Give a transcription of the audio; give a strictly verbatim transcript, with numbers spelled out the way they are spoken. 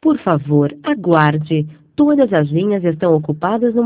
Por favor, aguarde. Todas as linhas estão ocupadas no